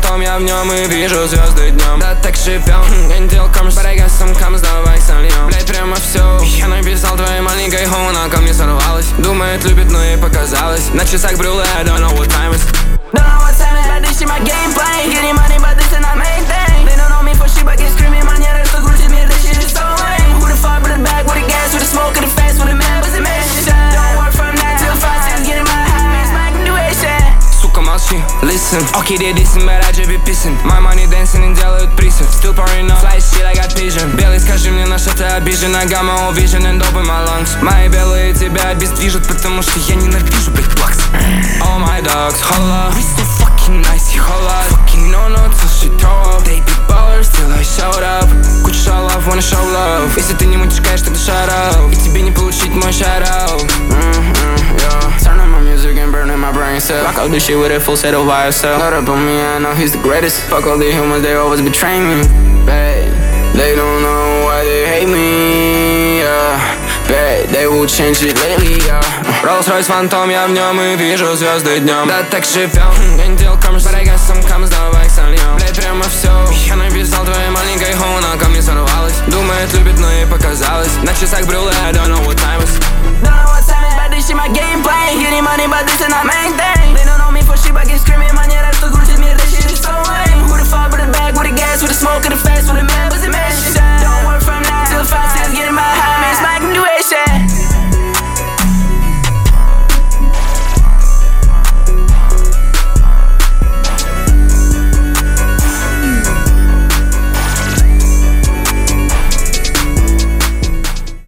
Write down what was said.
фантом, я в нем и вижу звезды днем. Да так шипел, я не делал камерс, but I got some comes, давай сольем. Блять, прямо все, я написал твоей маленькой хоу, она ко мне сорвалась. Думает, любит, но ей показалось. На часах брюле, I don't know what time is. Don't know what time it, but this shit my game plan. Getting money, but this is not main thing. They don't know me for shit, but get screaming. Манера, что грузит мир, this shit is so lame. Who the fuck with the bag, with the gas, with the smoke, with the fast, with the man, was it mission? Don't work from 9 till 5, just getting my high, it's my graduation. Сука, молчи, listen. Okay, they dissing, but I just be pissing. My money dancing и делают присед. Still pouring up, fly shit, I got pigeon. Белый, скажи мне, на что ты обижен. I got my own vision and dope in my lungs. Мои белые тебя обездвижут, потому что я ненавижу, блять, плакс. All my dogs, holla. We so fucking nice, holla. Fucking no till she throw up. They big ballers till I showed up. Куча шалов, wanna show love. Если ты не мутишкаешь, тогда shut up. И тебе не получить мой shout-out. Yeah. Turn on my music and burn in my brain cell. Rock out this shit with a full set of YSL. Load up on me, I know he's the greatest. Fuck all the humans, they always betray me. Babe, they don't know why they hate me. Babe, they will change it lately, Rolls-Royce фантом, я в нем и вижу звезды днем. Да так шипел, я не делал камерс, but I got some comes, давай сольем. Блять, прямо все, я написал твоей маленькой хоу, она ко мне сорвалась. Думает, любит, но ей показалось. На часах брюле, I don't know